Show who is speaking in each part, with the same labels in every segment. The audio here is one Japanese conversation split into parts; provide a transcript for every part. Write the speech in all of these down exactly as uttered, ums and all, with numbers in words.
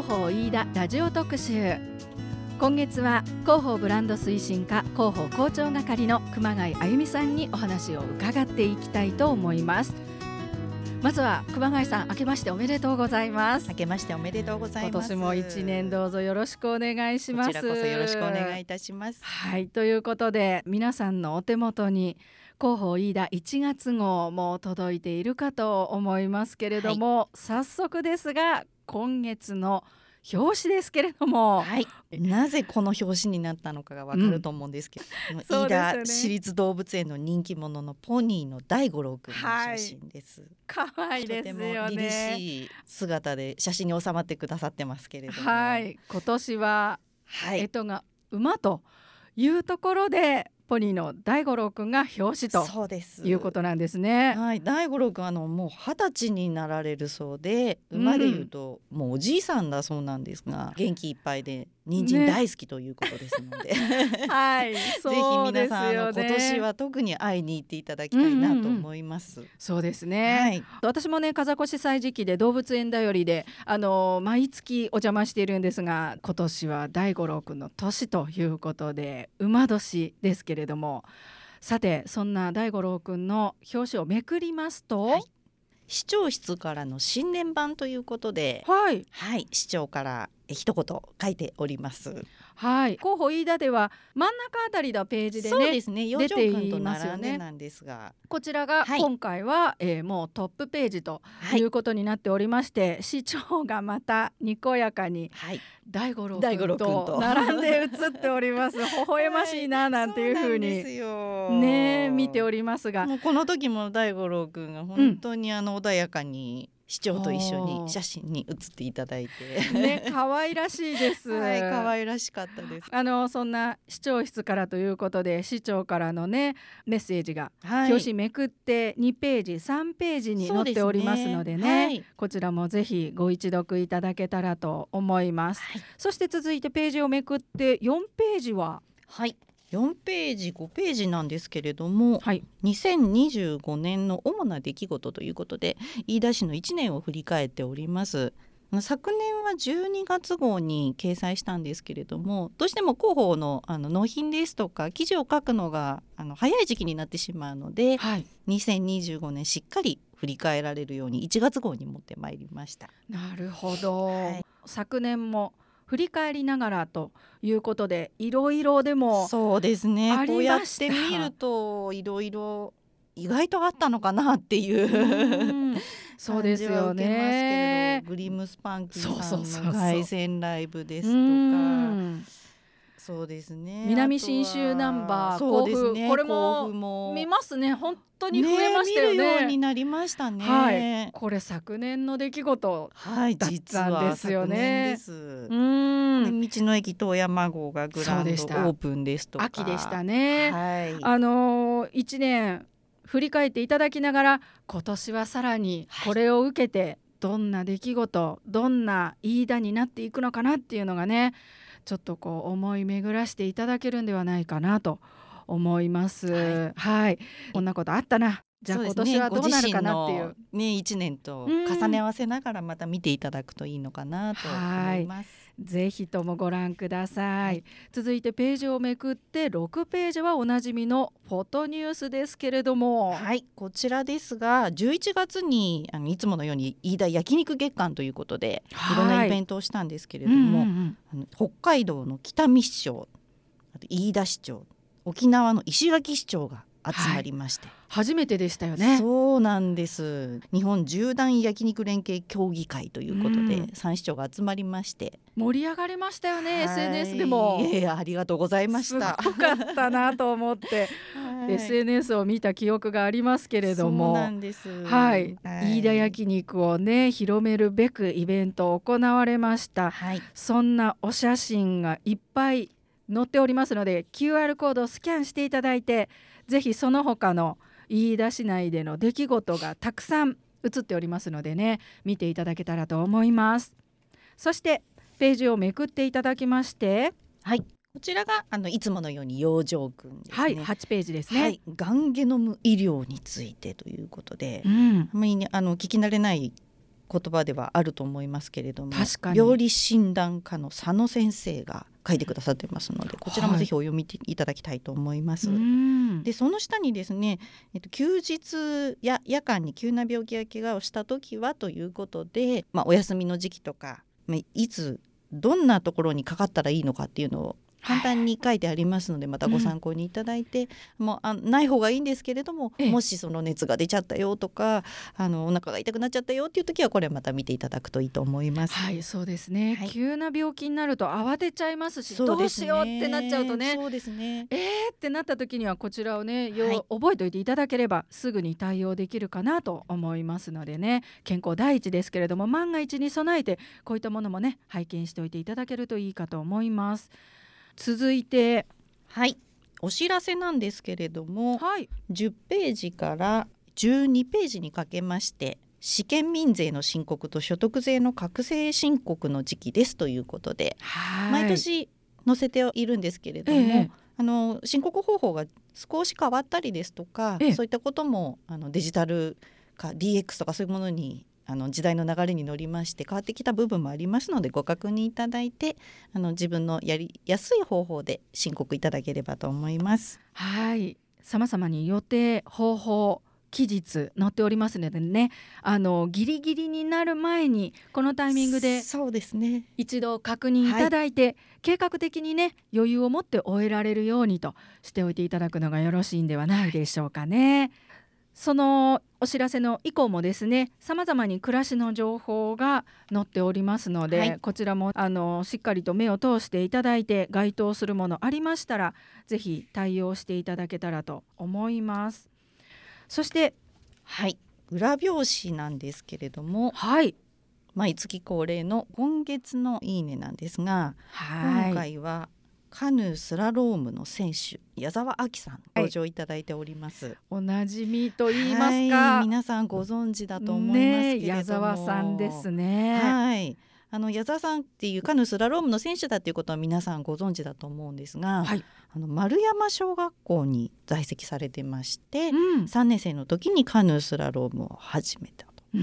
Speaker 1: 報飯田ラジオ特集。今月は広報ブランド推進課広報広聴係の熊谷あゆみさんにお話を伺っていきたいと思います。まずは熊谷さん、明けましておめでとうございます。
Speaker 2: 明けましておめでとうございます。
Speaker 1: 今年も一年どうぞよろしくお願いします。
Speaker 2: こちらこそよろしくお願いいたします。
Speaker 1: はい、ということで皆さんのお手元に広報飯田いちがつ号も届いているかと思いますけれども、はい、早速ですが今月の表紙ですけれども、
Speaker 2: はい、なぜこの表紙になったのかがわかると思うんですけど、うん、飯田市立動物園の人気者のポニーの大五郎くんの写真です。
Speaker 1: 可愛、はい、いですよね。
Speaker 2: とても凛々しい姿で写真に収まってくださってますけれども、
Speaker 1: はい、今年は干支が馬というところでポニーの大五郎くんが表紙ということなんですね。
Speaker 2: はい、大五郎くんあのもう二十歳になられるそうで、馬でいうと、うん、もうおじいさんだそうなんですが、元気いっぱいで人参大好きということですので、ね
Speaker 1: はい、そうですよね。ぜひ皆さんあの
Speaker 2: 今年は特に会いに行っていただきたいなと思います。
Speaker 1: うんうんうん、そうですね、はい、私もね風越歳時記で動物園だよりであの毎月お邪魔しているんですが、今年は大五郎くんの年ということで馬年ですけれども、さてそんな大五郎くんの表紙をめくりますと、はい、
Speaker 2: 市長室からの新年版ということで、
Speaker 1: はい
Speaker 2: はい、市長から一言書いております。
Speaker 1: はい、広報飯田では真ん中あたりのページでね、
Speaker 2: そうですね、養生君と並んでなんですが、
Speaker 1: こちらが今回は、はい、えー、もうトップページということになっておりまして、はい、市長がまたにこやかに大五郎君と並んで写っております。微笑ましいななんていうふうにね見ておりますが、
Speaker 2: もうこの時も大五郎君が本当にあの穏やかに、うん、市長と一緒に写真に写っていただいて
Speaker 1: ね、可愛らしいです。
Speaker 2: はい、可愛らしかったです。
Speaker 1: あのそんな市長室からということで、市長からのねメッセージが表紙めくってにページさんページに載っておりますのでね、はい、こちらもぜひご一読いただけたらと思います。はい、そして続いてページをめくってよんページは、
Speaker 2: はい、よんページごページなんですけれども、はい、にせんにじゅうごねんの主な出来事ということで飯田市のいちねんを振り返っております。昨年はじゅうにがつ号に掲載したんですけれども、どうしても広報 の, あの納品ですとか記事を書くのがあの早い時期になってしまうので、はい、にせんにじゅうごねんしっかり振り返られるようにいちがつ号に持ってまいりました。
Speaker 1: なるほど、はい、昨年も振り返りながらということでいろいろでも
Speaker 2: そうですね、こうやって見るといろいろ意外とあったのかなっていう
Speaker 1: そうですよね。
Speaker 2: 感じは受けますけれど、グリムスパンキーさんの凱旋ライブですとか、そうですね、
Speaker 1: 南信州ナンバー甲府、ね、これも見ますね。本当に増えましたよね。
Speaker 2: ね、見るようになりましたね。
Speaker 1: はい、これ昨年の出来事だったんですよね。
Speaker 2: はい、実は昨年です。うん、道の駅遠山号がグランドオープンですとか、
Speaker 1: 秋でしたね。
Speaker 2: はい、
Speaker 1: あのー、いちねん振り返っていただきながら、今年はさらにこれを受けてどんな出来事、どんな飯田になっていくのかなっていうのがね、ちょっとこう思い巡らしていただけるんではないかなと思います。はい、はい、こんなことあったな、じゃあ今年はどうなるかなっていう、
Speaker 2: ね、いちねんと重ね合わせながらまた見ていただくといいのかなと思います。
Speaker 1: ぜひともご覧ください。はい、続いてページをめくってろくページはおなじみのフォトニュースですけれども、
Speaker 2: はい、こちらですがじゅういちがつにあのいつものように飯田焼肉月間ということで、はい、いろんなイベントをしたんですけれども、うんうんうん、北海道の北見市長、あと飯田市長、沖縄の石垣市長が集まりまして、はい、
Speaker 1: 初めてでしたよね。
Speaker 2: そうなんです。日本縦断焼肉連携協議会ということで、うん、さん市長が集まりまして
Speaker 1: 盛り上がりましたよね。 エスエヌエス でも
Speaker 2: いやありがとうございました。
Speaker 1: すごかったなと思って、はい、エスエヌエス を見た記憶がありますけれども、
Speaker 2: そうなんです、
Speaker 1: はい、はい、飯田焼肉をね広めるべくイベントを行われました。はい、そんなお写真がいっぱい載っておりますので キューアール コードをスキャンしていただいて、ぜひその他の飯田市内での出来事がたくさん写っておりますのでね、見ていただけたらと思います。そしてページをめくっていただきまして、
Speaker 2: はい、こちらがあのいつものように養生くんですね。
Speaker 1: はい、はちページですね。
Speaker 2: はい、がんゲノム医療についてということで、
Speaker 1: うん、
Speaker 2: あまりあの聞き慣れない言葉ではあると思いますけれども、
Speaker 1: 確かに
Speaker 2: 病理診断科の佐野先生が書いてくださってますので、こちらもぜひお読みいただきたいと思います、はい、でその下にですね、えっと、休日や夜間に急な病気や怪我をした時はということで、まあ、お休みの時期とか、まあ、いつどんなところにかかったらいいのかっていうのを簡単に書いてありますので、またご参考にいただいて、うん、もうあない方がいいんですけれども、もしその熱が出ちゃったよとか、あのお腹が痛くなっちゃったよっていう時はこれまた見ていただくといいと思います。
Speaker 1: はい、そうですね、はい、急な病気になると慌てちゃいますし、
Speaker 2: そうですね、
Speaker 1: どうしようってなっちゃうとね、
Speaker 2: そうですね、
Speaker 1: えーってなった時にはこちらをね、よ、
Speaker 2: はい、
Speaker 1: 覚えておいていただければすぐに対応できるかなと思いますのでね、健康第一ですけれども、万が一に備えてこういったものもね拝見しておいていただけるといいかと思います。続いて、
Speaker 2: はい、お知らせなんですけれども、
Speaker 1: はい、
Speaker 2: じゅっページからじゅうにページにかけまして、試験民税の申告と所得税の確正申告の時期ですということで、
Speaker 1: はい、
Speaker 2: 毎年載せているんですけれども、ええ、あの申告方法が少し変わったりですとか、ええ、そういったこともあのデジタル化 ディーエックス とかそういうものにあの時代の流れに乗りまして変わってきた部分もありますので、ご確認いただいて、あの自分のやりやすい方法で申告いただければと思います。
Speaker 1: はい、様々に予定、方法、期日載っておりますのでね、あのギリギリになる前にこのタイミングで
Speaker 2: そうですね、
Speaker 1: 一度確認いただいて、はい、計画的にね余裕を持って終えられるようにとしておいていただくのがよろしいんではないでしょうかね。はい、そのお知らせの以降もですね、様々に暮らしの情報が載っておりますので、はい、こちらもあのしっかりと目を通していただいて、該当するものありましたらぜひ対応していただけたらと思います。そして、
Speaker 2: はい、裏表紙なんですけれども、
Speaker 1: はい、
Speaker 2: 毎月恒例の今月のいいねなんですが、はい、今回はカヌースラロームの選手矢沢亜希さん登場いただいております、はい、
Speaker 1: おなじみと言いますか、
Speaker 2: はい、皆さんご存知だと思いますけれども、ね、
Speaker 1: 矢沢さんですね。
Speaker 2: はい、あの矢沢さんっていうカヌースラロームの選手だっていうことは皆さんご存知だと思うんですが、はい、あの丸山小学校に在籍されてまして、うん、さんねん生の時にカヌースラロームを始めたと、うんうん、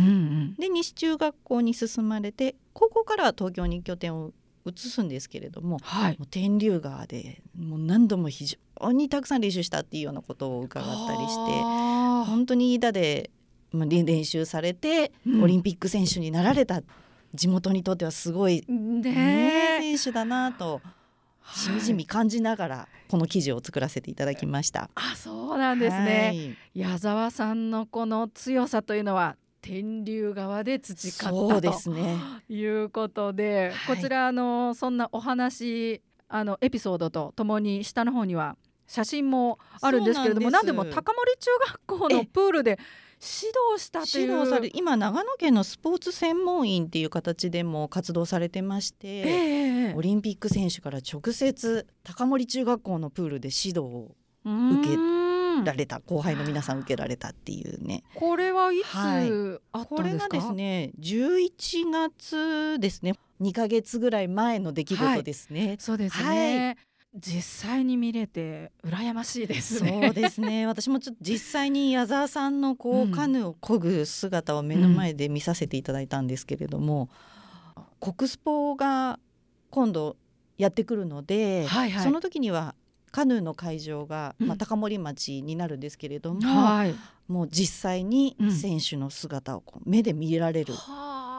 Speaker 2: で西中学校に進まれて、高校からは東京に拠点を移すんですけれども、はい、もう天竜川でもう何度も非常にたくさん練習したっていうようなことを伺ったりして、本当に飯田で、まあ、練習されてオリンピック選手になられた、うん、地元にとってはすごい、ねね、選手だなとしみじみ感じながらこの記事を作らせていただきました。
Speaker 1: あ、そうなんですね、はい、矢沢さんのこの強さというのは天竜川で培ったと、ね、いうことで、はい、こちらあのそんなお話あのエピソードとともに下の方には写真もあるんですけれども、なんでも高森中学校のプールで指導したという、
Speaker 2: 指導され今長野県のスポーツ専門員っていう形でも活動されてまして、えー、オリンピック選手から直接高森中学校のプールで指導を受けられた、後輩の皆さん受けられたっていうね。
Speaker 1: これはいつあったんですか？はい、
Speaker 2: これがですねじゅういちがつですね、にかげつぐらい前の出来事ですね。
Speaker 1: はい、そうですね、はい、実際に見れて羨ましいですね。
Speaker 2: そうですね、私もちょっと実際に矢沢さんのこう、うん、カヌーを漕ぐ姿を目の前で見させていただいたんですけれども、うん、国スポが今度やってくるので、はいはい、その時にはカヌーの会場が、まあ、高森町になるんですけれども、うん、はい、もう実際に選手の姿をこう目で見られる、うん、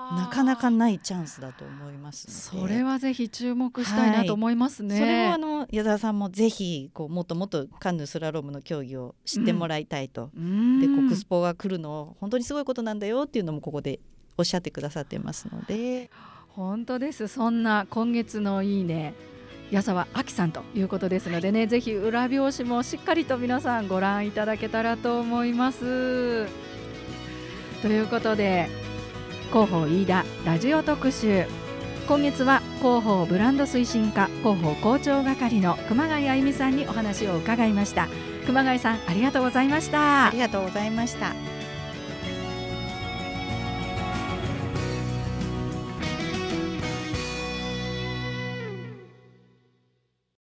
Speaker 2: なかなかないチャンスだと思いますので、
Speaker 1: それはぜひ注目したいなと思いますね。
Speaker 2: はい、それをあの矢沢さんもぜひこうもっともっとカヌースラロームの競技を知ってもらいたいと、うん、で国スポが来るの本当にすごいことなんだよっていうのもここでおっしゃってくださってますので、
Speaker 1: 本当です。そんな今月のいいね矢沢亜希さんということですのでね、はい、ぜひ裏表紙もしっかりと皆さんご覧いただけたらと思います。ということで広報飯田ラジオ特集、今月は広報ブランド推進課広報広聴係の熊谷あゆみさんにお話を伺いました。熊谷さん、ありがとうございました。
Speaker 2: ありがとうございました。